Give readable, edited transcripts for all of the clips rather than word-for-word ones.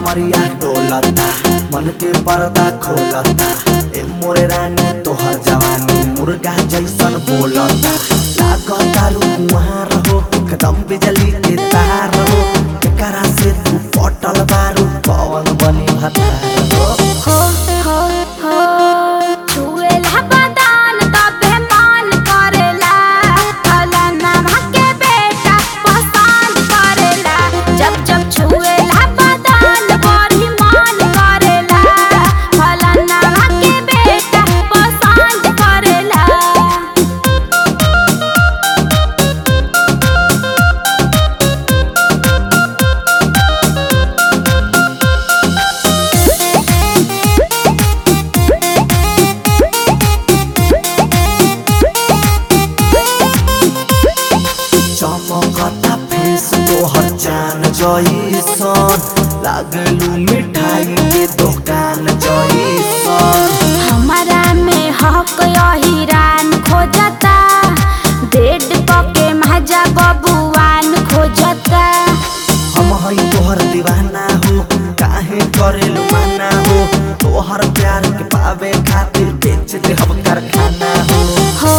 कमरिया डोलता मन के पर्दा खोलता ए मोरे रानी तोहर जवानी मुर्गा जैसन बोलता लागता रुकुहार हो कदम बिजली के तार हो एकरा से तू पटल बारू पवन बनी भतार हो छुएला बदान तबे मान करेला फलाना के बेटा पसंद करेला जब जब छुएला बदान बड़ी मान करेला फलाना के बेटा पसंद करेला। चमकता फेस तोहर जान जैसन लागलू मिठाई के दुकान जैसन हमारा में हक हिरान खोजता बेड पके महजा बबुआन खोजता। हम हई तोहर दीवाना हो काहे करेलू माना हो तोहर प्यार के पावे खातिर बेच दे हम कारखाना हो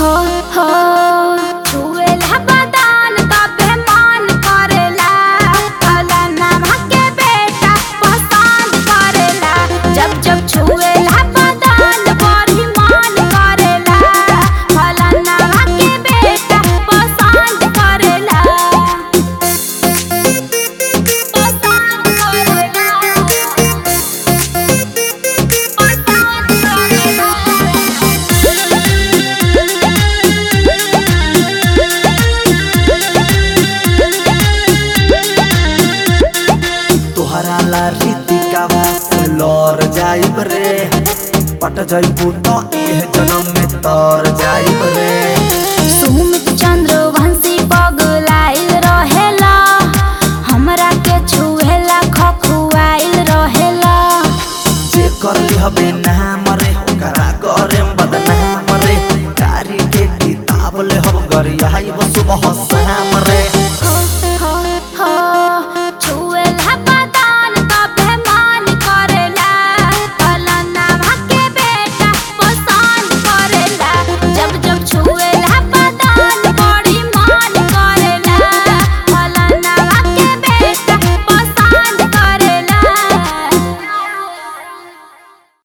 छुएला बदान तबे मान करेला फलाना के बेटा पसंद करेला जब जब छुएला बदान बड़ी मान करेला फलाना के बेटा पसंद करेला पसंद करेला तोहरा ला रीतिका वास लौर जाइब रे पट जाइबू तो एह जन्म में तर जाइब रे।